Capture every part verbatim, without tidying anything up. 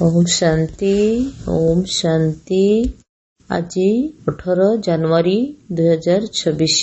ओम शांति ओम शांति। आज अठारह जनवरी दुई हजार छब्बीस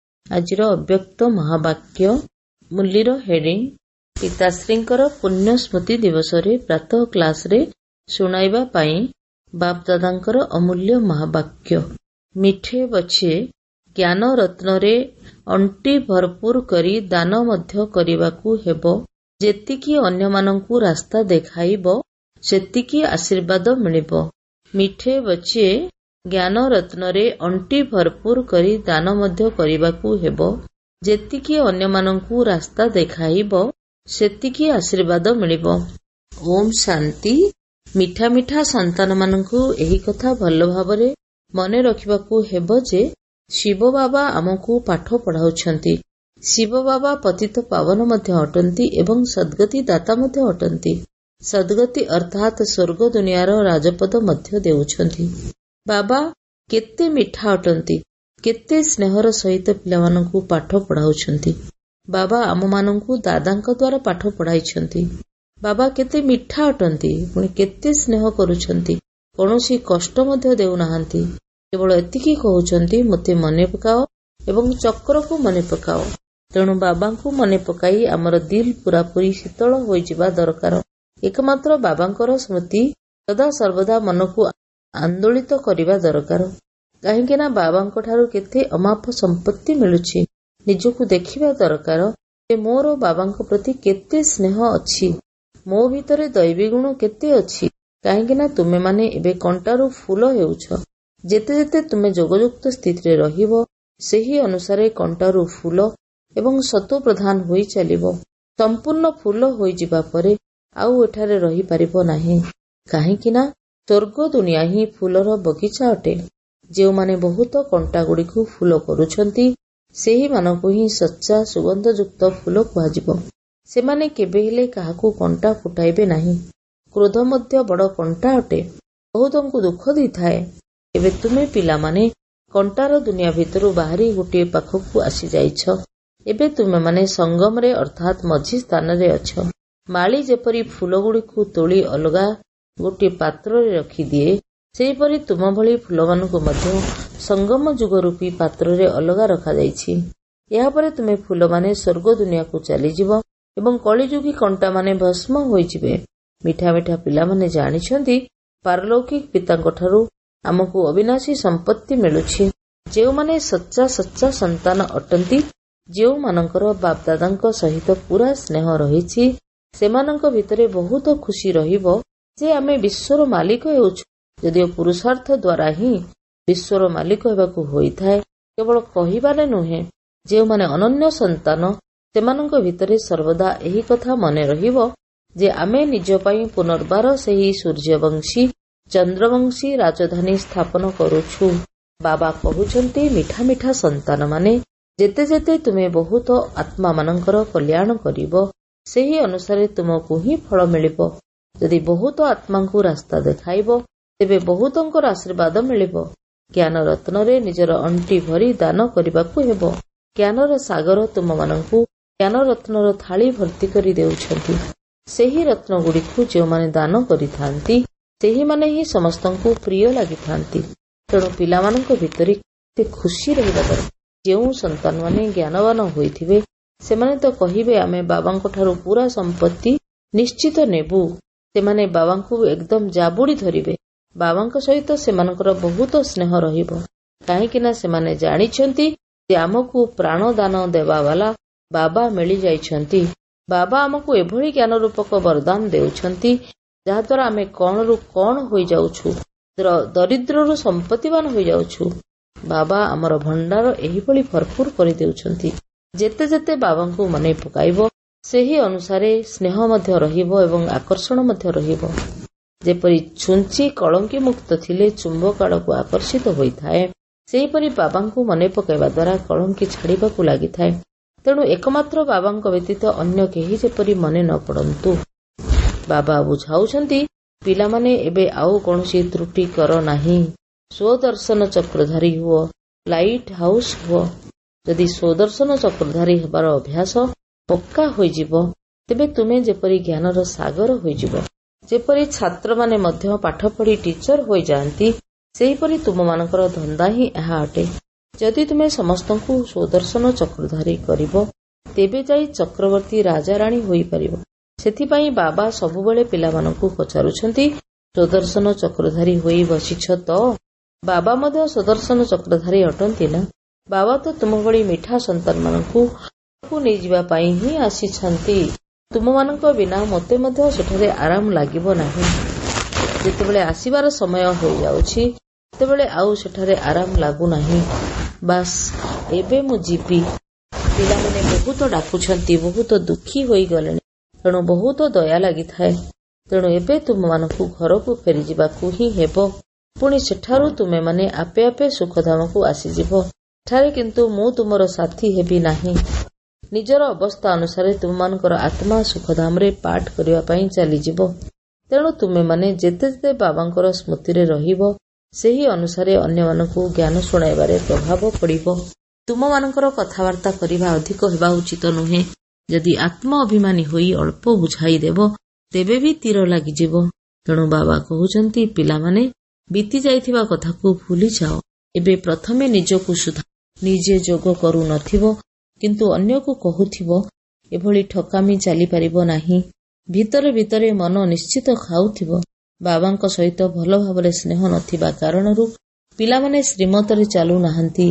आज अव्यक्त महावाक्य मूल्यर हेडिंग पिताश्रींकर पुण्य स्मृति दिवस रे प्रातः क्लास रे सुनाइबा पाई बाप दादांकर अमूल्य महावाक्य। मिठे बछे ज्ञान रत्न रे अंटी भरपूर करी दान मध्य करिबाकू हेबो। जेतिकी अन्यमानंकू रास्ता देखाइबो सेतिकी आशीर्वाद मिलिबो। मिठे बच्चे ज्ञान रत्न रे अंटी भरपूर करी दान मध्य करिबाकू हेबो। जेतिकी अन्यमानंकू रास्ता देखाइबो सेतिकी आशीर्वाद मिलिबो। ओम शांति। मिठा मिठा संतान मानंकू एही कथा भल भाबरे मने रखिबाकू हेबो जे शिव बाबा आमकू पाठ पढ़ाउछंती। शिव बाबा पतित पावन मध्य अटंती एवं सद्गति दाता मध्य अटंती। सद्गति अर्थात स्वर्ग दुनियार राजपद मध्य देउछंती। बाबा केते मिठा अटंती, केते स्नेहर सहित पिलामानंकू पाठ पढ़ाउछंती। बाबा आम मानंकू दादांक द्वारा पाठ पढ़ाइछंती। बाबा केते मिठा अटंती, पुणी केते स्नेह करुछंती, कौनसी कष्ट मध्य देउनाहांती। केवल एतिकी कहउछंती मते मने पकाओ एवं चक्रकू मने पकाओ। तेणु बाबांकू मने पकाई आमर दिल पूरापूरी शीतल होइजिबा दरकार। एकमात्र बाबांकर स्मृति सदा सर्वदा मनकू आंदोलित करिबा दरकार। काहेकि ना बाबांक ठारू केते अमाप संपत्ति मिलुछि। निजकू देखिबा दरकार जे मोर बाबांक प्रति केते स्नेह अछि, मो भितरे दैवी गुण केते अछि। काहेकि ना तुमे माने एबे कंटारू फूल हेउछ। जेते जेते तुमे जोगयुक्त स्थिति रे रहिबो सेही अनुसारे कंटारू फूल एवं सत्व प्रधान होई चलिबो। संपूर्ण फूल होई जिबा परे आउ एठारे रही पारिबो नाही। काहेकि ना स्वर्ग दुनिया ही फूलर बगीचा अटे। जे माने बहुत कंटा गुड़िकू फूल करुछंती सेही मानकू ही सच्चा सुगंधयुक्त फूल कुहाजिबो। सेमाने केबे हेले काहाकू कंटा फुटाइबे नाही। क्रोध मध्य बड़ कंटा अटे, बहुतंकू दुख दैथाए। एबे तुमे पिला माने कंटार दुनिया भितरू बाहरी गोटे पाखकू आसी जाइछ। एबे तुमे माने संगम रे अर्थात मझी स्थान रे अछ। माली जेपरी फूल गुड़िकू तोली अलगा गोटे पात्र रे रखी दिए, सेहीपरि तुम भली फूल मानकू मध्य संगम जुग रूपी पात्र रे अलगा रखा जाइछि। या परे तुमे फूल माने स्वर्ग दुनिया को चली जिवो एवं कलिजुगी कंटा माने भस्म होई जिवे। मिठा मिठा पिला माने जानिछंती पारलौकिक पितांक ठारू आमकू अविनाशी संपत्ति मिलुछि। जेउ माने सच्चा सच्चा संतान अटंती, जेउ मानकर बाप दादांक सहित पूरा स्नेह रहिछि, सेमानंक भितरे बहुत खुशी रहिबो जे आमे विश्वर मालिक हेउछु। यदि पुरुषार्थ द्वारा ही विश्वर मालिक हेबाकू होइथाए, केवल कहिबारे नुहे। जेउ माने अनन्य संतान सेमानंक भितरे सर्वदा एही कथा मने रहिबो जे आमे निज पई पुनर्बार सेही सूर्यवंशी चंद्रवंशी राजधानी स्थापन करुछु। बाबा कहउछंती मिठा मिठा संतान माने जेते जेते तुमे बहुत आत्मा मानंकर कल्याण करिबो सेही अनुसारे तुमकू ही फल मिलिबो। यदि बहुत आत्मांकू रास्ता देखाइबो तेबे बहुतंकर आशीर्वाद मिलिबो। ज्ञान रत्न रे निजर अंटी भरी दान करिबाकू हेबो। ज्ञानर सागर तुम मानंकू ज्ञान रत्नर थाली भर्ती करी देउछंती। सेही रत्न गुड़िकू जे माने दान करिथांती सेही माने ही समस्तंकू प्रिय लागिथांती। तेणु पिलामानंक भितरे केते खुशी रहिबा दरकार। जेउ संतान माने ज्ञानवान होइथिबे सेमाने तो कहिबे आमे बाबांक ठारू पूरा संपत्ति निश्चित नेबु। सेमाने बाबांकू एकदम जाबुड़ी धरिबे। बाबांक सहित सेमानकर बहुत स्नेह रहिबो। काहेकि ना सेमाने जानिछंती जे आमकू प्राण दान देवा वाला बाबा मिली जाइछंती। बाबा आमकू एभली ज्ञान रूपक वरदान देउछंती जहा द्वारा आमे कौन रु कौन होई जाउछु, दरिद्र रु संपत्तिवान होई जाउछु। बाबा आमर भंडार एही भली भरपूर करि देउछंती। जेते जेते बाबांकू मने पकाइबो सेही अनुसारे स्नेह मध्य रहिबो एवं आकर्षण मध्य रहिबो। जेपरि छुंची कलंकी मुक्त थिले चुंबक आड़कू आकर्षित होइथाए, सेहीपरि बाबांकू मने पकाइबा द्वारा कलंकी छाड़िबाकू लागिथाए। तेणु एकमात्र बाबांक व्यतीत अन्य केही जेपरि मने न पड़ंतु। बाबा बुझाउछंती पिला माने एबे आउ कोनोसी त्रुटि कर नाही। स्वदर्शन चक्रधारी हुओ, लाइट हाउस हुओ। यदि स्वदर्शन चक्रधारी हेबार अभ्यास पक्का होइजिबो तेबे तुमे जेपरि ज्ञानर सागर होइजिबो। ଯେପରି ଛାତ୍ରମାନେ ମଧ୍ୟ ପାଠ ପଢି ଟିଚର ହୋଇଯାଆନ୍ତି, ସେହିପରି ତୁମମାନଙ୍କର ଧନ୍ଦା ହିଁ ଏହା ଅଟେ। ଯଦି ତୁମେ ସମସ୍ତଙ୍କୁ ସୁଦର୍ଶନ ଚକ୍ରଧାରୀ କରିବ, ତେବେ ଯାଇ ଚକ୍ରବର୍ତ୍ତୀ ରାଜାରାଣୀ ହୋଇପାରିବ। ସେଥିପାଇଁ ବାବା ସବୁବେଳେ ପିଲାମାନଙ୍କୁ ପଚାରୁଛନ୍ତି, ସୁଦର୍ଶନ ଚକ୍ରଧାରୀ ହୋଇ ବସିଛ ତ? ବାବା ମଧ୍ୟ ସୁଦର୍ଶନ ଚକ୍ରଧାରୀ ଅଟନ୍ତି ନା? ବାବା ତ ତୁମ ଭଳି ମିଠା ସନ୍ତାନମାନଙ୍କୁ ନେଇଯିବା ପାଇଁ ହିଁ ଆସିଛନ୍ତି। ତୁମମାନଙ୍କ ବିନା ମୋତେ ମଧ୍ୟ ସେଠାରେ ଆରାମ ଲାଗିବ ନାହିଁ। ଯେତେବେଳେ ଆସିବାର ସମୟ ହୋଇଯାଉଛି, ସେତେବେଳେ ଆଉ ସେଠାରେ ଆରାମ ଲାଗୁନାହିଁ। ବାସ୍, ଏବେ ମୁଁ ଯିବି। ପିଲାମାନେ ବହୁତ ଡାକୁଛନ୍ତି, ବହୁତ ଦୁଃଖୀ ହୋଇଗଲେଣି, ତେଣୁ ବହୁତ ଦୟା ଲାଗିଥାଏ। ତେଣୁ ଏବେ ତୁମମାନଙ୍କୁ ଘରକୁ ଫେରିଯିବାକୁ ହିଁ ହେବ। ପୁଣି ସେଠାରୁ ତୁମେମାନେ ଆପେ ଆପେ ସୁଖଧାମକୁ ଆସିଯିବ। ଏଠାରେ କିନ୍ତୁ ମୁଁ ତୁମର ସାଥୀ ହେବି ନାହିଁ। ନିଜର ଅବସ୍ଥା ଅନୁସାରେ ତୁମମାନଙ୍କର ଆତ୍ମା ସୁଖଧାମରେ ପାଠ କରିବା ପାଇଁ ଚାଲିଯିବ। ତେଣୁ ତୁମେମାନେ ଯେତେ ଯେତେ ବାବାଙ୍କର ସ୍ମୃତିରେ ରହିବ, ସେହି ଅନୁସାରେ ଅନ୍ୟମାନଙ୍କୁ ଜ୍ଞାନ ଶୁଣାଇବାରେ ପ୍ରଭାବ ପଡ଼ିବ। ତୁମମାନଙ୍କର କଥାବାର୍ତ୍ତା କରିବା ଅଧିକ ହେବା ଉଚିତ ନୁହେଁ। ଯଦି ଆତ୍ମ ଅଭିମାନୀ ହୋଇ ଅଳ୍ପ ବୁଝାଇ ଦେବ, ତେବେ ବି ତୀର ଲାଗିଯିବ। ତେଣୁ ବାବା କହୁଛନ୍ତି, ପିଲାମାନେ ବିତି ଯାଇଥିବା କଥାକୁ ଭୁଲିଯାଅ। ଏବେ ପ୍ରଥମେ ନିଜକୁ ସୁଧାର। ନିଜେ ଯୋଗ କରୁନଥିବ କିନ୍ତୁ ଅନ୍ୟକୁ କହୁଥିବ, ଏଭଳି ଠକାମି ଚାଲିପାରିବ ନାହିଁ। ଭିତରେ ଭିତରେ ମନ ନିଶ୍ଚିତ ଖାଉଥିବ। ବାବାଙ୍କ ସହିତ ଭଲ ଭାବରେ ସ୍ନେହ ନଥିବା କାରଣରୁ ପିଲାମାନେ ଶ୍ରୀମତରେ ଚାଲୁନାହାନ୍ତି।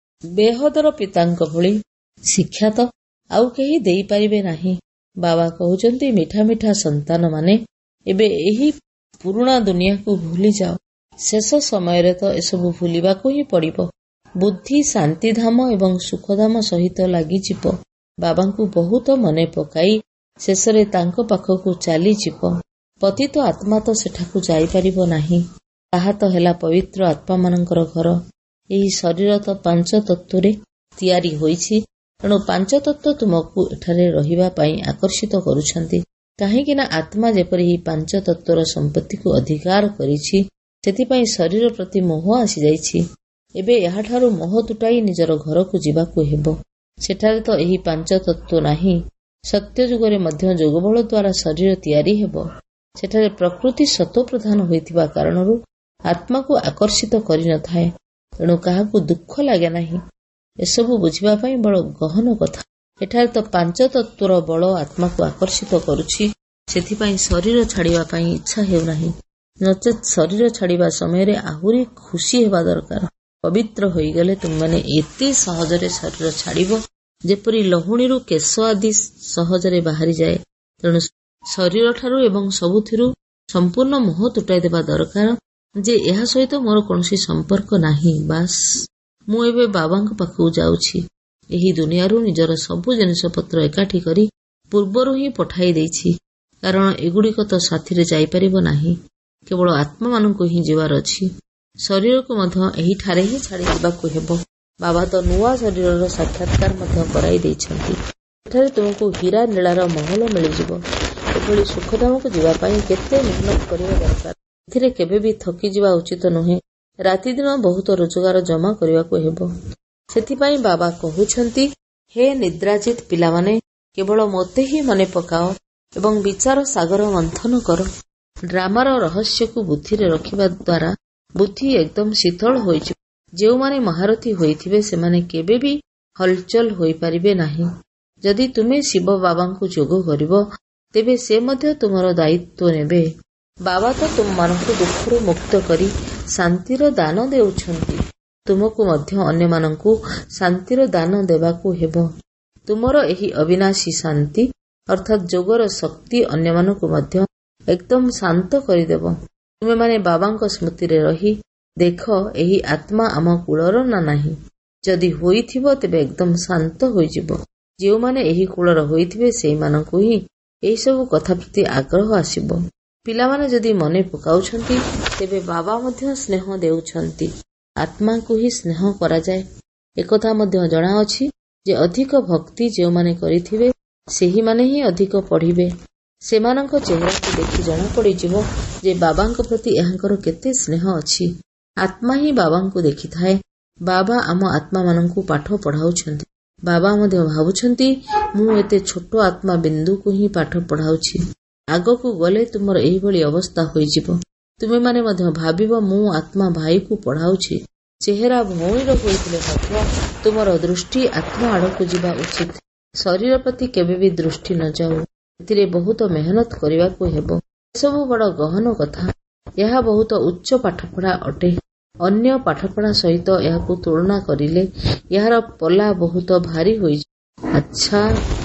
ବେହଦର ପିତାଙ୍କ ଭଳି ଶିକ୍ଷା ତ ଆଉ କେହି ଦେଇପାରିବେ ନାହିଁ। ବାବା କହୁଛନ୍ତି, ମିଠା ମିଠା ସନ୍ତାନମାନେ, ଏବେ ଏହି ପୁରୁଣା ଦୁନିଆକୁ ଭୁଲିଯାଅ। ଶେଷ ସମୟରେ ତ ଏସବୁ ଭୁଲିବାକୁ ହିଁ ପଡ଼ିବ। ବୁଦ୍ଧି ଶାନ୍ତିଧାମ ଏବଂ ସୁଖଧାମ ସହିତ ଲାଗିଯିବ। ବାବାଙ୍କୁ ବହୁତ ମନେ ପକାଇ ଶେଷରେ ତାଙ୍କ ପାଖକୁ ଚାଲିଯିବ। ପତିତ ଆତ୍ମା ତ ସେଠାକୁ ଯାଇପାରିବ ନାହିଁ। ତାହା ତ ହେଲା ପବିତ୍ର ଆତ୍ମାମାନଙ୍କର ଘର। ଏହି ଶରୀର ତ ପାଞ୍ଚ ତତ୍ତ୍ୱରେ ତିଆରି ହୋଇଛି। ତେଣୁ ପାଞ୍ଚ ତତ୍ତ୍ୱ ତୁମକୁ ଏଠାରେ ରହିବା ପାଇଁ ଆକର୍ଷିତ କରୁଛନ୍ତି। କାହିଁକି ନା ଆତ୍ମା ଯେପରି ଏହି ପାଞ୍ଚ ତତ୍ତ୍ୱର ସମ୍ପତ୍ତିକୁ ଅଧିକାର କରିଛି, ସେଥିପାଇଁ ଶରୀର ପ୍ରତି ମୋହ ଆସିଯାଇଛି। ଏବେ ଏହାଠାରୁ ମୋହ ତୁଟାଇ ନିଜର ଘରକୁ ଯିବାକୁ ହେବ। ସେଠାରେ ତ ଏହି ପାଞ୍ଚ ତତ୍ତ୍ୱ ନାହିଁ। ସତ୍ୟ ଯୁଗରେ ମଧ୍ୟ ଯୋଗବଳ ଦ୍ୱାରା ଶରୀର ତିଆରି ହେବ। ସେଠାରେ ପ୍ରକୃତି ସତ୍ତ୍ୱପ୍ରଧାନ ହୋଇଥିବା କାରଣରୁ ଆତ୍ମାକୁ ଆକର୍ଷିତ କରିନଥାଏ। ତେଣୁ କାହାକୁ ଦୁଃଖ ଲାଗେ ନାହିଁ। ଏସବୁ ବୁଝିବା ପାଇଁ ବଡ଼ ଗହନ କଥା। ଏଠାରେ ତ ପାଞ୍ଚ ତତ୍ତ୍ୱର ବଳ ଆତ୍ମାକୁ ଆକର୍ଷିତ କରୁଛି। ସେଥିପାଇଁ ଶରୀର ଛାଡ଼ିବା ପାଇଁ ଇଚ୍ଛା ହେଉନାହିଁ। ନଚେତ୍ ଶରୀର ଛାଡ଼ିବା ସମୟରେ ଆହୁରି ଖୁସି ହେବା ଦରକାର। ପବିତ୍ର ହୋଇଗଲେ ତୁମମାନେ ଏତେ ସହଜରେ ଶରୀର ଛାଡ଼ିବ, ଯେପରି ଲହୁଣୀରୁ କେଶ ଆଦି ସହଜରେ ବାହାରିଯାଏ। ତେଣୁ ଶରୀରଠାରୁ ଏବଂ ସବୁଥିରୁ ସମ୍ପୂର୍ଣ୍ଣ ମୋହ ତୁଟାଇ ଦେବା ଦରକାର ଯେ ଏହା ସହିତ ମୋର କୌଣସି ସମ୍ପର୍କ ନାହିଁ। ବାସ୍, ମୁଁ ଏବେ ବାବାଙ୍କ ପାଖକୁ ଯାଉଛି। ଏହି ଦୁନିଆରୁ ନିଜର ସବୁ ଜିନିଷପତ୍ର ଏକାଠି କରି ପୂର୍ବରୁ ହିଁ ପଠାଇ ଦେଇଛି। କାରଣ ଏଗୁଡ଼ିକ ତ ସାଥିରେ ଯାଇପାରିବ ନାହିଁ। କେବଳ ଆତ୍ମାମାନଙ୍କୁ ହିଁ ଯିବାର ଅଛି। ଶରୀରକୁ ମଧ୍ୟ ଏହିଠାରେ ହିଁ ଛାଡ଼ି ଯିବାକୁ ହେବ। ବାବା ତ ନୂଆ ଶରୀରର ସାକ୍ଷାତକାର ମଧ୍ୟ କରାଇ ଦେଇଛନ୍ତି। ଏଠାରେ ତୁମକୁ ହୀରା ନୀଳାର ମହଲ ମିଳିଯିବ। ଏଭଳି ସୁଖଧାମକୁ ଯିବା ପାଇଁ କେତେ ମେହନତ କରିବା ଦରକାର। ଏଥିରେ କେବେ ବି ଥକିଯିବା ଉଚିତ ନୁହେଁ। ରାତିଦିନ ବହୁତ ରୋଜଗାର ଜମା କରିବାକୁ ହେବ। ସେଥିପାଇଁ ବାବା କହୁଛନ୍ତି, ହେ ନିଦ୍ରାଜିତ ପିଲାମାନେ, କେବଳ ମୋତେ ହିଁ ମନେ ପକାଅ ଏବଂ ବିଚାର ସାଗର ମନ୍ଥନ କର। ଡ୍ରାମାର ରହସ୍ୟକୁ ବୁଦ୍ଧିରେ ରଖିବା ଦ୍ୱାରା ବୁଦ୍ଧି ଏକଦମ ଶୀତଳ ହୋଇଯିବ। ଯେଉଁମାନେ ମହାରଥୀ ହୋଇଥିବେ ସେମାନେ କେବେ ବି ହଲଚଲ ହୋଇପାରିବେ ନାହିଁ। ଯଦି ତୁମେ ଶିବ ବାବାଙ୍କୁ ଯୋଗ କରିବ, ତେବେ ସେ ମଧ୍ୟ ତୁମର ଦାୟିତ୍ୱ ନେବେ। ବାବା ତ ତୁମମାନଙ୍କୁ ଦୁଃଖରୁ ମୁକ୍ତ କରି ଶାନ୍ତିର ଦାନ ଦେଉଛନ୍ତି। ତୁମକୁ ମଧ୍ୟ ଅନ୍ୟମାନଙ୍କୁ ଶାନ୍ତିର ଦାନ ଦେବାକୁ ହେବ। ତୁମର ଏହି ଅବିନାଶୀ ଶାନ୍ତି ଅର୍ଥାତ୍ ଯୋଗର ଶକ୍ତି ଅନ୍ୟମାନଙ୍କୁ ମଧ୍ୟ ଏକଦମ ଶାନ୍ତ କରିଦେବ। ତୁମେମାନେ ବାବାଙ୍କ ସ୍ମୃତିରେ ରହି ଦେଖ, ଏହି ଆତ୍ମା ଆମ କୂଳର ନା ନାହିଁ। ଯଦି ହୋଇଥିବ ତେବେ ଏକଦମ ଶାନ୍ତ ହୋଇଯିବ। ଯେଉଁମାନେ ଏହି କୂଳର ହୋଇଥିବେ ସେହିମାନଙ୍କୁ ହିଁ ଏହିସବୁ କଥା ପ୍ରତି ଆଗ୍ରହ ଆସିବ। ପିଲାମାନେ ଯଦି ମନେ ପକାଉଛନ୍ତି, ତେବେ ବାବା ମଧ୍ୟ ସ୍ନେହ ଦେଉଛନ୍ତି। ଆତ୍ମାଙ୍କୁ ହିଁ ସ୍ନେହ କରାଯାଏ। ଏକଥା ମଧ୍ୟ ଜଣାଅଛି ଯେ ଅଧିକ ଭକ୍ତି ଯେଉଁମାନେ କରିଥିବେ ସେହିମାନେ ହିଁ ଅଧିକ ପଢ଼ିବେ। ସେମାନଙ୍କ ଚେହେରାକୁ ଦେଖି ଜଣାପଡ଼ିଯିବ ଯେ ବାବାଙ୍କ ପ୍ରତି ଏହାଙ୍କର କେତେ ସ୍ନେହ ଅଛି। ଆତ୍ମା ହିଁ ବାବାଙ୍କୁ ଦେଖିଥାଏ। ବାବା ଆମ ଆତ୍ମାମାନଙ୍କୁ ପାଠ ପଢ଼ାଉଛନ୍ତି। ବାବା ମଧ୍ୟ ଭାବୁଛନ୍ତି, ମୁଁ ଏତେ ଛୋଟ ଆତ୍ମା ବିନ୍ଦୁକୁ ହିଁ ପାଠ ପଢ଼ାଉଛି। ଆଗକୁ ଗଲେ ତୁମର ଏହିଭଳି ଅବସ୍ଥା ହୋଇଯିବ। ତୁମେମାନେ ମଧ୍ୟ ଭାବିବ ମୁଁ ଆତ୍ମା ଭାଇକୁ ପଢ଼ାଉଛି। ଚେହେରା ଭଉଣୀର ହୋଇଥିଲେ ମଧ୍ୟ ତୁମର ଦୃଷ୍ଟି ଆତ୍ମା ଆଡ଼କୁ ଯିବା ଉଚିତ। ଶରୀର ପ୍ରତି କେବେ ବି ଦୃଷ୍ଟି ନ ଯାଉ। ଏଥିରେ ବହୁତ ମେହନତ କରିବାକୁ ହେବ। ଏସବୁ ବଡ଼ ଗହନ କଥା। ଏହା ବହୁତ ଉଚ୍ଚ ପାଠପଢ଼ା ଅଟେ। ଅନ୍ୟ ପାଠପଢ଼ା ସହିତ ଏହାକୁ ତୁଳନା କରିଲେ ଏହାର ପଲା ବହୁତ ଭାରି ହୋଇଯିବ। ଆଚ୍ଛା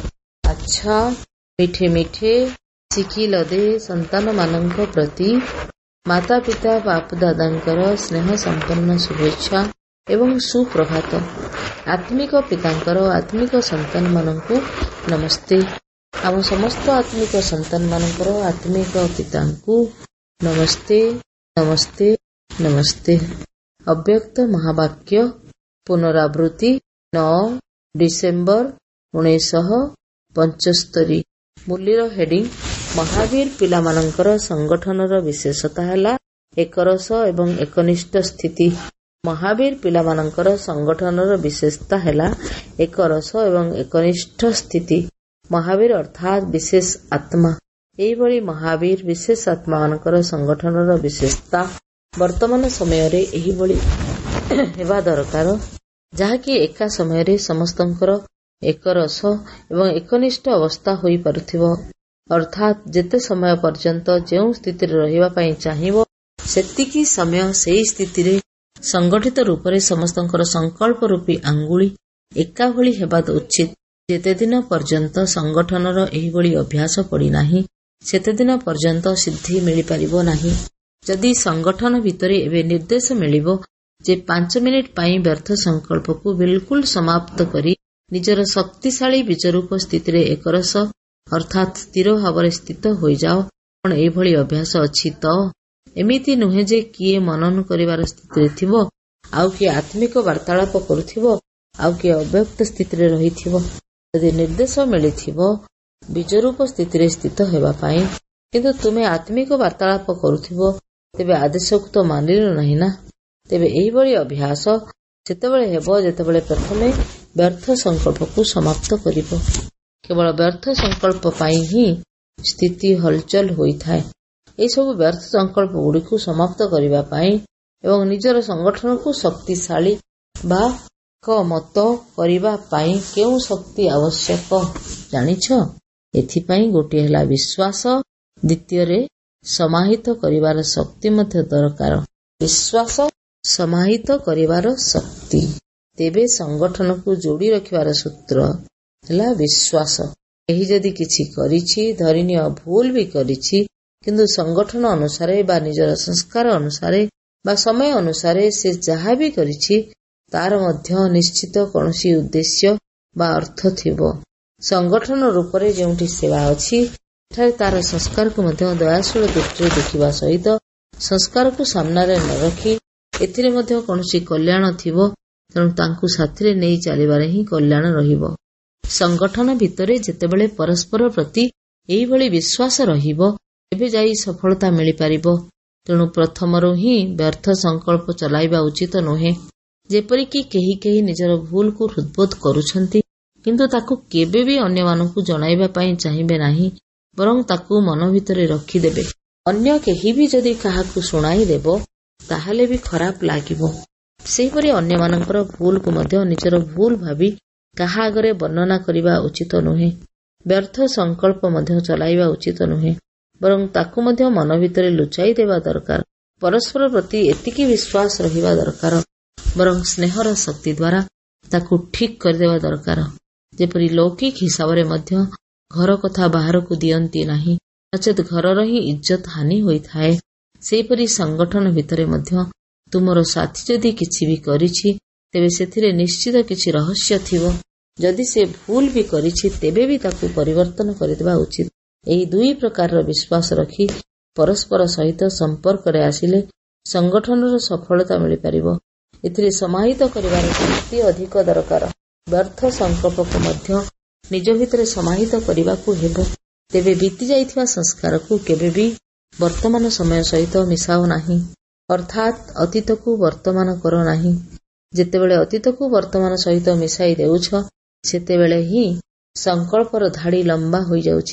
ଆଚ୍ଛା ମିଠେ ମିଠେ ଶିଖିଲ ଦେ ସନ୍ତାନମାନଙ୍କ ପ୍ରତି ମାତା ପିତା ବାପଦାଦାଙ୍କର ସ୍ନେହ ସମ୍ପନ୍ନ ଶୁଭେଚ୍ଛା ଏବଂ ସୁପ୍ରଭାତ। ଆତ୍ମିକ ପିତାଙ୍କର ଆତ୍ମିକ ସନ୍ତାନମାନଙ୍କୁ ନମସ୍ତେ। ଆମ ସମସ୍ତ ଆତ୍ମିକ ସନ୍ତାନମାନଙ୍କର ଆତ୍ମିକ ପିତାଙ୍କୁ ନମସ୍ତେ ନମସ୍ତେ ନମସ୍ତେ। ଅବ୍ୟକ୍ତ ମହାବାକ୍ୟ ପୁନରାବୃତ୍ତି ନଅ ଡିସେମ୍ବର ଉଣେଇଶହ ପଞ୍ଚସ୍ତରୀ। ମୂଲ୍ୟର ହେଡିଂ ମହାବୀର ପିଲାମାନଙ୍କର ସଂଗଠନର ବିଶେଷତା ହେଲା ଏକରସ ଏବଂ ଏକନିଷ୍ଠ ସ୍ଥିତି। ମହାବୀର ପିଲାମାନଙ୍କର ସଂଗଠନର ବିଶେଷତା ହେଲା ଏକରସ ଏବଂ ଏକନିଷ୍ଠ ସ୍ଥିତି। ମହାବୀର ଅର୍ଥାତ୍ ବିଶେଷ ଆତ୍ମା। ଏହିଭଳି ମହାବୀର ବିଶେଷ ଆତ୍ମାମାନଙ୍କର ସଂଗଠନର ବିଶେଷତା ବର୍ତ୍ତମାନ ସମୟରେ ଏହିଭଳି ହେବା ଦରକାର, ଯାହାକି ଏକା ସମୟରେ ସମସ୍ତଙ୍କର ଏକରସ ଏବଂ ଏକନିଷ୍ଠ ଅବସ୍ଥା ହୋଇପାରୁଥିବ। ଅର୍ଥାତ୍ ଯେତେ ସମୟ ପର୍ଯ୍ୟନ୍ତ ଯେଉଁ ସ୍ଥିତିରେ ରହିବା ପାଇଁ ଚାହିଁବ ସେତିକି ସମୟ ସେହି ସ୍ଥିତିରେ ସଂଗଠିତ ରୂପରେ ସମସ୍ତଙ୍କର ସଂକଳ୍ପ ରୂପୀ ଆଙ୍ଗୁଳି ଏକାଭଳି ହେବା ଉଚିତ। ଯେତେଦିନ ପର୍ଯ୍ୟନ୍ତ ସଂଗଠନର ଏହିଭଳି ଅଭ୍ୟାସ ପଡ଼ିନାହିଁ ସେତେଦିନ ପର୍ଯ୍ୟନ୍ତ ସିଦ୍ଧି ମିଳିପାରିବ ନାହିଁ। ଯଦି ସଂଗଠନ ଭିତରେ ଏବେ ନିର୍ଦ୍ଦେଶ ମିଳିବ ଯେ ପାଞ୍ଚ ମିନିଟ୍ ପାଇଁ ବ୍ୟର୍ଥ ସଂକଳ୍ପକୁ ବିଲକୁଲ ସମାପ୍ତ କରି ନିଜର ଶକ୍ତିଶାଳୀ ବୀଜରୂପ ସ୍ଥିତିରେ ଏକରସ ଅର୍ଥାତ୍ ସ୍ଥିର ଭାବରେ ସ୍ଥିତ ହୋଇଯାଅ, କଣ ଏହିଭଳି ଅଭ୍ୟାସ ଅଛି ତ? ଏମିତି ନୁହେଁ ଯେ କିଏ ମନନ କରିବାର ସ୍ଥିତିରେ ଥିବ, ଆଉ କିଏ ଆତ୍ମିକ ବାର୍ତ୍ତାଳାପ କରୁଥିବ, ଆଉ କିଏ ଅବ୍ୟକ୍ତ ସ୍ଥିତିରେ ରହିଥିବ। ଯଦି ନିର୍ଦ୍ଦେଶ ମିଳିଥିବ ବୀଜରୂପ ସ୍ଥିତିରେ ସ୍ଥିତ ହେବା ପାଇଁ, କିନ୍ତୁ ତୁମେ ଆତ୍ମିକ ବାର୍ତ୍ତାଳାପ କରୁଥିବ, ତେବେ ଆଦେଶକୁ ତ ମାନିଲ ନାହିଁ ନା। ତେବେ ଏହିଭଳି ଅଭ୍ୟାସ ସେତେବେଳେ ହେବ ଯେତେବେଳେ ପ୍ରଥମେ ବ୍ୟର୍ଥ ସଂକଳ୍ପକୁ ସମାପ୍ତ କରିବ। କେବଳ ବ୍ୟର୍ଥ ସଂକଳ୍ପ ପାଇଁ ହିଁ ସ୍ଥିତି ହଲଚଲ ହୋଇଥାଏ। ଏହିସବୁ ବ୍ୟର୍ଥ ସଂକଳ୍ପଗୁଡ଼ିକୁ ସମାପ୍ତ କରିବା ପାଇଁ ଏବଂ ନିଜର ସଂଗଠନକୁ ଶକ୍ତିଶାଳୀ ବା ମତ କରିବା ପାଇଁ କେଉଁ ଶକ୍ତି ଆବଶ୍ୟକ ଜାଣିଛ? ଏଥିପାଇଁ ଗୋଟିଏ ହେଲା ବିଶ୍ୱାସ, ଦ୍ୱିତୀୟରେ ସମାହିତ କରିବାର ଶକ୍ତି ମଧ୍ୟ ଦରକାର। ବିଶ୍ୱାସ ସମାହିତ କରିବାର ଶକ୍ତି। ତେବେ ସଂଗଠନକୁ ଯୋଡ଼ି ରଖିବାର ସୂତ୍ର ହେଲା ବିଶ୍ୱାସ। କେହି ଯଦି କିଛି କରିଛି, ଧରିନିଅ ଭୁଲ ବି କରିଛି, କିନ୍ତୁ ସଂଗଠନ ଅନୁସାରେ ବା ନିଜର ସଂସ୍କାର ଅନୁସାରେ ବା ସମୟ ଅନୁସାରେ ସେ ଯାହା ବି କରିଛି ତାର ମଧ୍ୟ ନିଶ୍ଚିତ କୌଣସି ଉଦ୍ଦେଶ୍ୟ ବା ଅର୍ଥ ଥିବ। ସଂଗଠନ ରୂପରେ ଯେଉଁଠି ସେବା ଅଛି ସେଠାରେ ତାର ସଂସ୍କାରକୁ ମଧ୍ୟ ଦୟାଶୀଳ ଦୃଷ୍ଟିରେ ଦେଖିବା ସହିତ ସଂସ୍କାରକୁ ସାମ୍ନାରେ ନ ରଖି ଏଥିରେ ମଧ୍ୟ କୌଣସି କଲ୍ୟାଣ ଥିବ, ତେଣୁ ତାଙ୍କୁ ସାଥିରେ ନେଇ ଚାଲିବାରେ ହିଁ କଲ୍ୟାଣ ରହିବ। ସଂଗଠନ ଭିତରେ ଯେତେବେଳେ ପରସ୍ପର ପ୍ରତି ଏହିଭଳି ବିଶ୍ୱାସ ରହିବ ତେବେ ଯାଇ ସଫଳତା ମିଳିପାରିବ। ତେଣୁ ପ୍ରଥମରୁ ହିଁ ବ୍ୟର୍ଥ ସଂକଳ୍ପ ଚଲାଇବା ଉଚିତ ନୁହେଁ। ଯେପରିକି କେହି କେହି ନିଜର ଭୁଲକୁ ହୃଦବୋଧ କରୁଛନ୍ତି, କିନ୍ତୁ ତାକୁ କେବେ ବି ଅନ୍ୟମାନଙ୍କୁ ଜଣାଇବା ପାଇଁ ଚାହିଁବେ ନାହିଁ, ବରଂ ତାକୁ ମନ ଭିତରେ ରଖିଦେବେ। ଅନ୍ୟ କେହି ବି ଯଦି କାହାକୁ ଶୁଣାଇ ଦେବ ତାହେଲେ ବି ଖରାପ ଲାଗିବ। ସେହିପରି ଅନ୍ୟମାନଙ୍କର ଭୁଲକୁ ମଧ୍ୟ ନିଜର ଭୁଲ ଭାବି କାହା ଆଗରେ ବର୍ଣ୍ଣନା କରିବା ଉଚିତ ନୁହେଁ। ବ୍ୟର୍ଥ ସଂକଳ୍ପ ମଧ୍ୟ ଚଲାଇବା ଉଚିତ ନୁହେଁ, ବରଂ ତାକୁ ମଧ୍ୟ ମନ ଭିତରେ ଲୁଚାଇ ଦେବା ଦରକାର। ପରସ୍ପର ପ୍ରତି ଏତିକି ବିଶ୍ୱାସ ରହିବା ଦରକାର, ବରଂ ସ୍ନେହର ଶକ୍ତି ଦ୍ୱାରା ତାକୁ ଠିକ୍ କରିଦେବା ଦରକାର। ଯେପରି ଲୌକିକ ହିସାବରେ ମଧ୍ୟ ଘର କଥା ବାହାରକୁ ଦିଅନ୍ତି ନାହିଁ, ନଚେତ୍ ଘରର ହିଁ ଇଜ୍ଜତ ହାନି ହୋଇଥାଏ। ସେହିପରି ସଂଗଠନ ଭିତରେ ମଧ୍ୟ ତୁମର ସାଥୀ ଯଦି କିଛି ବି କରିଛି ତେବେ ସେଥିରେ ନିଶ୍ଚିତ କିଛି ରହସ୍ୟ ଥିବ। ଯଦି ସେ ଭୁଲ ବି କରିଛି ତେବେ ବି ତାକୁ ପରିବର୍ତ୍ତନ କରିଦେବା ଉଚିତ। ଏହି ଦୁଇ ପ୍ରକାରର ବିଶ୍ୱାସ ରଖି ପରସ୍ପର ସହିତ ସମ୍ପର୍କରେ ଆସିଲେ ସଂଗଠନର ସଫଳତା ମିଳିପାରିବ। ଏଥିରେ ସମାହିତ କରିବାର ଶକ୍ତି ଅଧିକ ଦରକାର। ବ୍ୟର୍ଥ ସଂକଳ୍ପକୁ ମଧ୍ୟ ନିଜ ଭିତରେ ସମାହିତ କରିବାକୁ ହେବ। ତେବେ ବିତି ଯାଇଥିବା ସଂସ୍କାରକୁ କେବେ ବି ବର୍ତ୍ତମାନ ସମୟ ସହିତ ମିଶାଅ ନାହିଁ, ଅର୍ଥାତ୍ ଅତୀତକୁ ବର୍ତ୍ତମାନ କର ନାହିଁ। ଯେତେବେଳେ ଅତୀତକୁ ବର୍ତ୍ତମାନ ସହିତ ମିଶାଇ ଦେଉଛ ସେତେବେଳେ ହିଁ ସଂକଳ୍ପର ଧାଡ଼ି ଲମ୍ବା ହୋଇଯାଉଛି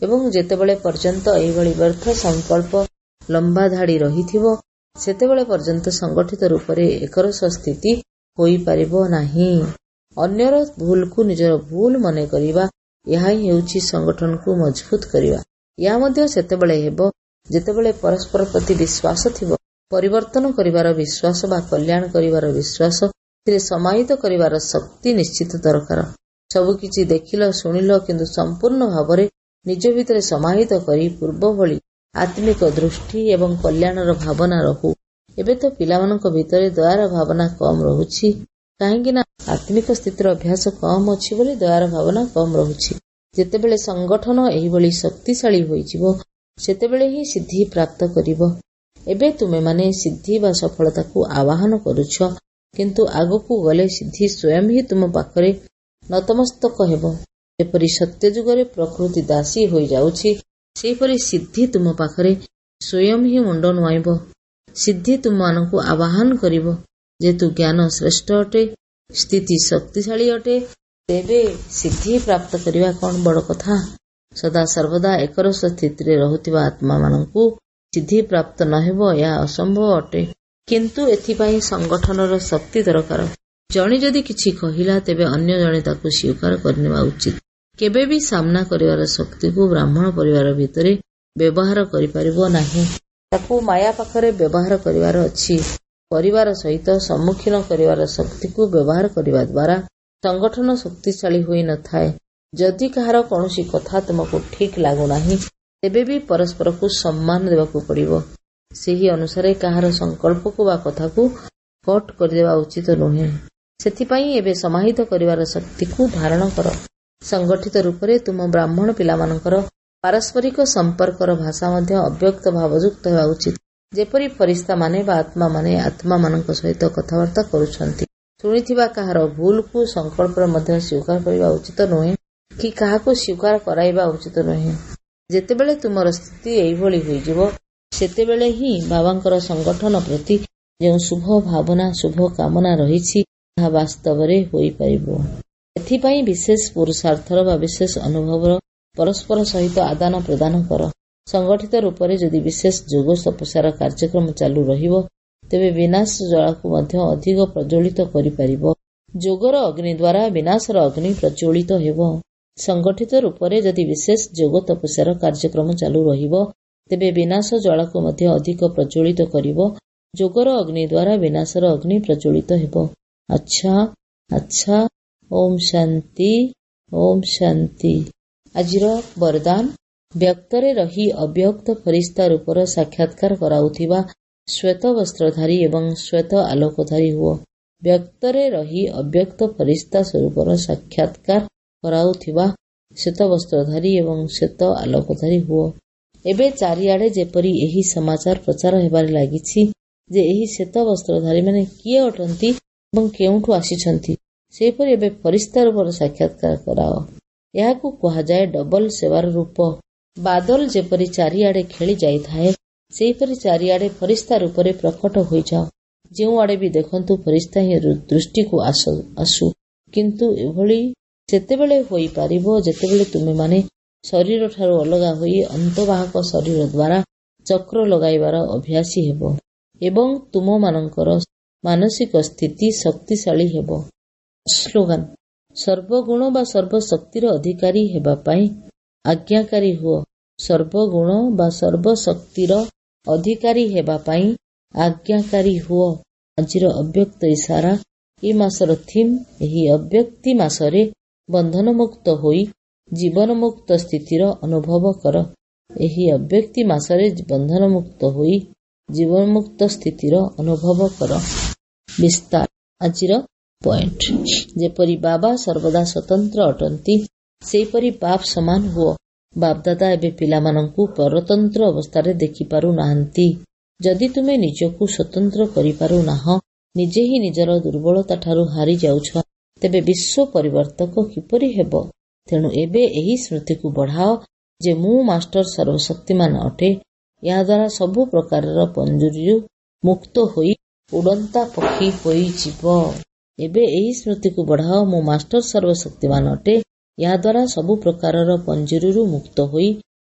ଏବଂ ଯେତେବେଳେ ପର୍ଯ୍ୟନ୍ତ ଏହିଭଳି ବ୍ୟର୍ଥ ସଂକଳ୍ପ ଲମ୍ବା ଧାଡ଼ି ରହିଥିବ ସେତେବେଳେ ପର୍ଯ୍ୟନ୍ତ ସଂଗଠିତ ରୂପରେ ଏକରସ ସ୍ଥିତି ହୋଇପାରିବ ନାହିଁ। ଅନ୍ୟର ଭୁଲକୁ ନିଜର ଭୁଲ ମନେ କରିବା, ଏହା ହିଁ ହେଉଛି ସଂଗଠନକୁ ମଜବୁତ କରିବା। ଏହା ମଧ୍ୟ ସେତେବେଳେ ହେବ ଯେତେବେଳେ ପରସ୍ପର ପ୍ରତି ବିଶ୍ୱାସ ଥିବ। ପରିବର୍ତ୍ତନ କରିବାର ବିଶ୍ୱାସ ବା କଲ୍ୟାଣ କରିବାର ବିଶ୍ୱାସ, ଏଥିରେ ସମାହିତ କରିବାର ଶକ୍ତି ନିଶ୍ଚିତ ଦରକାର। ସବୁକିଛି ଦେଖିଲ ଶୁଣିଲ କିନ୍ତୁ ସମ୍ପୂର୍ଣ୍ଣ ଭାବରେ ନିଜ ଭିତରେ ସମାହିତ କରି ପୂର୍ବ ଭଳି ଆତ୍ମିକ ଦୃଷ୍ଟି ଏବଂ କଲ୍ୟାଣର ଭାବନା ରହୁ। ଏବେ ତ ପିଲାମାନଙ୍କ ଭିତରେ ଦୟାର ଭାବନା କମ୍ ରହୁଛି, କାହିଁକି ନା ଆତ୍ମିକ ସ୍ଥିତିର ଅଭ୍ୟାସ କମ୍ ଅଛି ବୋଲି ଦୟାର ଭାବନା କମ୍ ରହୁଛି। ଯେତେବେଳେ ସଂଗଠନ ଏହିଭଳି ଶକ୍ତିଶାଳୀ ହୋଇଯିବ ସେତେବେଳେ ହିଁ ସିଦ୍ଧି ପ୍ରାପ୍ତ କରିବ। ଏବେ ତୁମେମାନେ ସିଦ୍ଧି ବା ସଫଳତାକୁ ଆବାହନ କରୁଛ, କିନ୍ତୁ ଆଗକୁ ଗଲେ ସିଦ୍ଧି ସ୍ୱୟଂ ହିଁ ତୁମ ପାଖରେ ନତମସ୍ତକ ହେବ। ଯେପରି ସତ୍ୟ ଯୁଗରେ ପ୍ରକୃତି ଦାସୀ ହୋଇଯାଉଛି, ସେହିପରି ସିଦ୍ଧି ତୁମ ପାଖରେ ସ୍ୱୟଂ ହିଁ ମୁଣ୍ଡ ନୁଆଁଇବ। ସିଦ୍ଧି ତୁମମାନଙ୍କୁ ଆବାହନ କରିବ। ଯେହେତୁ ଜ୍ଞାନ ଶ୍ରେଷ୍ଠ ଅଟେ, ସ୍ଥିତି ଶକ୍ତିଶାଳୀ ଅଟେ, ତେବେ ସିଦ୍ଧି ପ୍ରାପ୍ତ କରିବା କଣ ବଡ଼ କଥା? ସଦା ସର୍ବଦା ଏକରସ ସ୍ଥିତିରେ ରହୁଥିବା ଆତ୍ମାମାନଙ୍କୁ ସିଦ୍ଧି ପ୍ରାପ୍ତ ନ ହେବ, ଏହା ଅସମ୍ଭବ ଅଟେ। କିନ୍ତୁ ଏଥିପାଇଁ ସଂଗଠନର ଶକ୍ତି ଦରକାର। ଜଣେ ଯଦି କିଛି କହିଲା ତେବେ ଅନ୍ୟ ଜଣେ ତାକୁ ସ୍ୱୀକାର କରିନେବା ଉଚିତ। କେବେ ବି ସାମ୍ନା କରିବାର ଶକ୍ତିକୁ ବ୍ରାହ୍ମଣ ପରିବାର ଭିତରେ ବ୍ୟବହାର କରିପାରିବ ନାହିଁ। ତାକୁ ମାୟା ପାଖରେ ବ୍ୟବହାର କରିବାର ଅଛି। ପରିବାର ସହିତ ସମ୍ମୁଖୀନ କରିବାର ଶକ୍ତିକୁ ବ୍ୟବହାର କରିବା ଦ୍ୱାରା ସଂଗଠନ ଶକ୍ତିଶାଳୀ ହୋଇନଥାଏ। ଯଦି କାହାର କୌଣସି କଥା ତୁମକୁ ଠିକ୍ ଲାଗୁନାହିଁ, ତେବେ ବି ପରସ୍ପରକୁ ସମ୍ମାନ ଦେବାକୁ ପଡ଼ିବ। ସେହି ଅନୁସାରେ କାହାର ସଂକଳ୍ପକୁ ବା କଥାକୁ କଟ୍ କରିଦେବା ଉଚିତ ନୁହେଁ। ସେଥିପାଇଁ ଏବେ ସମାହିତ କରିବାର ଶକ୍ତିକୁ ଧାରଣ କର। ସଂଗଠିତ ରୂପରେ ତୁମ ବ୍ରାହ୍ମଣ ପିଲାମାନଙ୍କର ପାରସ୍ପରିକ ସମ୍ପର୍କର ଭାଷା ମଧ୍ୟ ଅବ୍ୟକ୍ତ ଭାବଯୁକ୍ତ ହେବା ଉଚିତ। ଯେପରି ଫରିସ୍ତାମାନେ ବା ଆତ୍ମାମାନେ ଆତ୍ମାମାନଙ୍କ ସହିତ କଥାବାର୍ତ୍ତା କରୁଛନ୍ତି। ଶୁଣିଥିବା କାହାର ଭୁଲକୁ ସଂକଳ୍ପରେ ମଧ୍ୟ ସ୍ୱୀକାର କରିବା ଉଚିତ ନୁହେଁ କି କାହାକୁ ସ୍ୱୀକାର କରାଇବା ଉଚିତ ନୁହେଁ। ଯେତେବେଳେ ତୁମର ସ୍ଥିତି ଏଇଭଳି ହୋଇଯିବ ସେତେବେଳେ ହିଁ ବାବାଙ୍କର ସଂଗଠନ ପ୍ରତି ଯେଉଁ ଶୁଭ ଭାବନା ଶୁଭ କାମନା ରହିଛି ତାହା ବାସ୍ତବରେ ହୋଇପାରିବ। ଏଥିପାଇଁ ବିଶେଷ ପୁରୁଷାର୍ଥର ବା ବିଶେଷ ଅନୁଭବର ପରସ୍ପର ସହିତ ଆଦାନ ପ୍ରଦାନ କର। ସଂଗଠିତ ରୂପରେ ଯଦି ବିଶେଷ ଯୋଗ ତପସ୍ୟାର କାର୍ଯ୍ୟକ୍ରମ ଚାଲୁ ରହିବ ତେବେ ବିନାଶ ଜ୍ୱାଳାକୁ ମଧ୍ୟ ଅଧିକ ପ୍ରଜ୍ୱଳିତ କରିପାରିବ। ଯୋଗର ଅଗ୍ନି ଦ୍ୱାରା ବିନାଶର ଅଗ୍ନି ପ୍ରଜ୍ୱଳିତ ହେବ। ସଂଗଠିତ ରୂପରେ ଯଦି ବିଶେଷ ଯୋଗ ତପସ୍ୟାର କାର୍ଯ୍ୟକ୍ରମ ଚାଲୁ ରହିବ ତେବେ ବିନାଶ ଜ୍ୱାଳାକୁ ମଧ୍ୟ ଅଧିକ ପ୍ରଜ୍ୱଳିତ କରିବ। ଯୋଗର ଅଗ୍ନି ଦ୍ୱାରା ବିନାଶର ଅଗ୍ନି ପ୍ରଜ୍ୱଳିତ ହେବ। ଆଚ୍ଛା ଆଚ୍ଛା ଓମ୍ ଶାନ୍ତି ଓମ୍ ଶାନ୍ତି। ଆଜିର ବରଦାନ, ବ୍ୟକ୍ତରେ ରହି ଅବ୍ୟକ୍ତ ଫରିସ୍ତା ରୂପର ସାକ୍ଷାତକାର କରାଉଥିବା ଶ୍ୱେତ ବସ୍ତ୍ରଧାରୀ ଏବଂ ଶ୍ୱେତ ଆଲୋକଧାରୀ ହୁଅ। ବ୍ୟକ୍ତରେ ରହି ଅବ୍ୟକ୍ତ ଫରିସ୍ତା ସ୍ୱରୂପର ସାକ୍ଷାତକାର କରାଉଥିବା ଶ୍ୱେତ ବସ୍ତ୍ରଧାରୀ ଏବଂ ଶ୍ୱେତ ଆଲୋକଧାରୀ ହୁଅ। ଏବେ ଚାରିଆଡ଼େ ଯେପରି ଏହି ସମାଚାର ପ୍ରଚାର ହେବାରେ ଲାଗିଛି ଯେ ଏହି ଶ୍ୱେତ ବସ୍ତ୍ରଧାରୀମାନେ କିଏ ଅଟନ୍ତି ଏବଂ କେଉଁଠୁ ଆସିଛନ୍ତି, ସେହିପରି ଏବେ ଫରିସ୍ତା ରୂପର ସାକ୍ଷାତକାର କରାଅ। ଏହାକୁ କୁହାଯାଏ ଡବଲ ସେବାର ରୂପ। ବାଦଲ ଯେପରି ଚାରିଆଡ଼େ ଖେଳି ଯାଇଥାଏ, ସେହିପରି ଚାରିଆଡ଼େ ଫରିସ୍ତା ରୂପରେ ପ୍ରକଟ ହୋଇଯାଅ। ଯେଉଁଆଡ଼େ ବି ଦେଖନ୍ତୁ ଫରିସ୍ତା ହିଁ ଦୃଷ୍ଟିକୁ ଆସୁ। କିନ୍ତୁ ଏଭଳି ସେତେବେଳେ ହୋଇପାରିବ ଯେତେବେଳେ ତୁମେମାନେ ଶରୀରଠାରୁ ଅଲଗା ହୋଇ ଅନ୍ତର୍ବାହକ ଶରୀର ଦ୍ୱାରା ଚକ୍ର ଲଗାଇବାର ଅଭ୍ୟାସୀ ହେବ ଏବଂ ତୁମମାନଙ୍କର ମାନସିକ ସ୍ଥିତି ଶକ୍ତିଶାଳୀ ହେବ। ସ୍ଲୋଗାନ: ସର୍ବଗୁଣ ବା ସର୍ବଶକ୍ତିର ଅଧିକାରୀ ହେବା ପାଇଁ ଆଜ୍ଞାକାରୀ ହୁଅ। ସର୍ବଗୁଣ ବା ସର୍ବଶକ୍ତିର ଅଧିକାରୀ ହେବା ପାଇଁ ଆଜ୍ଞାକାରୀ ହୁଅ। ଆଜିର ଅବ୍ୟକ୍ତ ଇସାରା, ଏ ମାସର ଥିମ୍, ଏହି ଅବ୍ୟକ୍ତି ମାସରେ ବନ୍ଧନମୁକ୍ତ ହୋଇ ଜୀବନମୁକ୍ତ ସ୍ଥିତିର ଅନୁଭବ କର। ଏହି ଅବ୍ୟକ୍ତି ମାସରେ ବନ୍ଧନମୁକ୍ତ ହୋଇ ଜୀବନମୁକ୍ତ ସ୍ଥିତିର ଅନୁଭବ କର। ବିସ୍ତାର: ଆଜିର ପଏଣ୍ଟ: ଯେପରି ବାବା ସର୍ବଦା ସ୍ୱତନ୍ତ୍ର ଅଟନ୍ତି, ସେହିପରି ବାପ ସମାନ ହୁଅ। ବାପଦାଦା ଏବେ ପିଲାମାନଙ୍କୁ ପରତନ୍ତ୍ର ଅବସ୍ଥାରେ ଦେଖିପାରୁନାହାନ୍ତି। ଯଦି ତୁମେ ନିଜକୁ ସ୍ୱତନ୍ତ୍ର କରିପାରୁନାହଁ, ନିଜେ ହିଁ ନିଜର ଦୁର୍ବଳତାଠାରୁ ହାରି ଯାଉଛ, ତେବେ ବିଶ୍ୱ ପରିବର୍ତ୍ତକ କିପରି ହେବ? ତେଣୁ ଏବେ ଏହି ସ୍ମୃତିକୁ ବଢ଼ାଅ ଯେ ମୁଁ ମାଷ୍ଟର ସର୍ବଶକ୍ତିମାନ ଅଟେ। ଏହାଦ୍ୱାରା ସବୁ ପ୍ରକାରର ପଞ୍ଜୁରୀରୁ ମୁକ୍ତ ହୋଇ ଉଡ଼ନ୍ତା ପକ୍ଷୀ ହୋଇଯିବ। ଏବେ ଏହି ସ୍ମୃତିକୁ ବଢ଼ାଅ ମୁଁ ମାଷ୍ଟର ସର୍ବଶକ୍ତିମାନ ଅଟେ। ଏହାଦ୍ୱାରା ସବୁ ପ୍ରକାରର ପଞ୍ଜୁରୀରୁ ମୁକ୍ତ ହୋଇ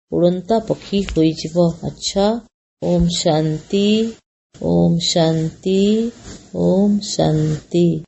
ଉଡ଼ନ୍ତା ପକ୍ଷୀ ହୋଇଯିବ। ଆଚ୍ଛା। ଓମ୍ ଶାନ୍ତି, ଓମ୍ ଶାନ୍ତି, ଓମ୍ ଶାନ୍ତି।